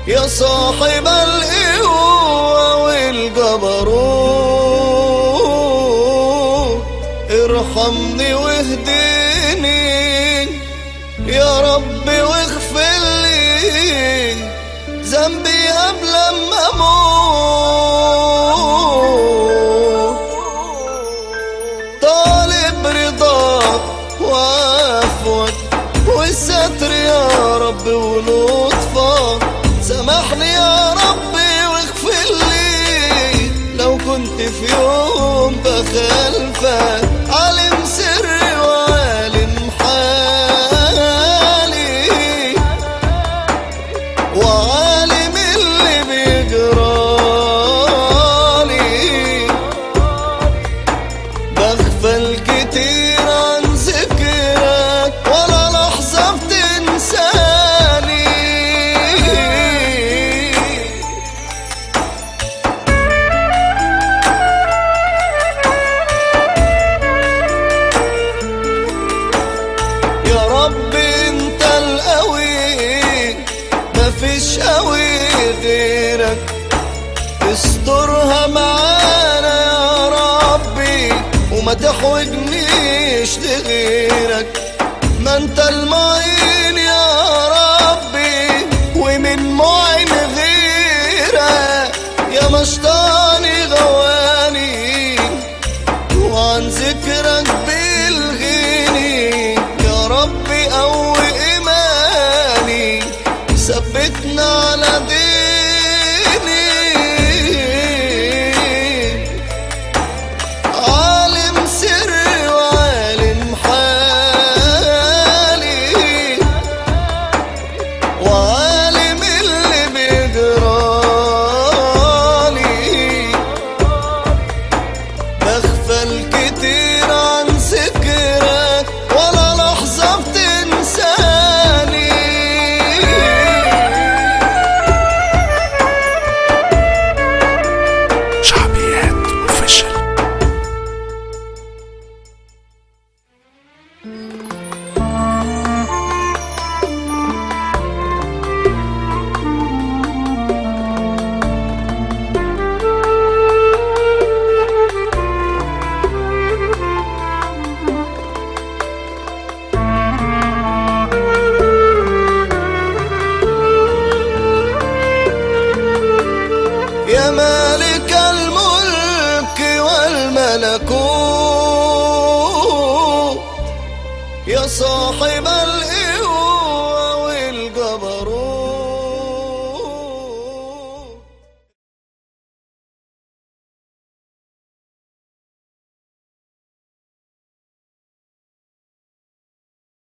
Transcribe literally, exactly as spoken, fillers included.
يا صاحب القوة والجبروت ارحمني واهديني يا رب واغفر لي ذنبي قبل ما اموت. طالب رضاك وعفوك والستر يا رب ولطفك، سامحني يا ربي واغفر لي لو كنت في يوم بخالفك. عالم سري وعالم حالي وعالم اللي بيجرالي، بغفل كتير عن ذكرك ولا لحظة بتنساني. يا رب انت القوي مفيش قوي غيرك، استرها معانا يا ربي وما تحوجنيش لغيرك. ما انت المعين يا ربي ومن معين غيرك، يا مشطاني غواني وعن ذكرك بالغيني. يا ربي قوي إيماني ثبتنا على ديني. عالم سري وعالم حالي وعالم اللي بيجرالي، بغفل كتير عن ذكرك ولا لحظة بتنساني. شعبيات اوفيشال. يا مالك الملك والملكوت، يا صاحب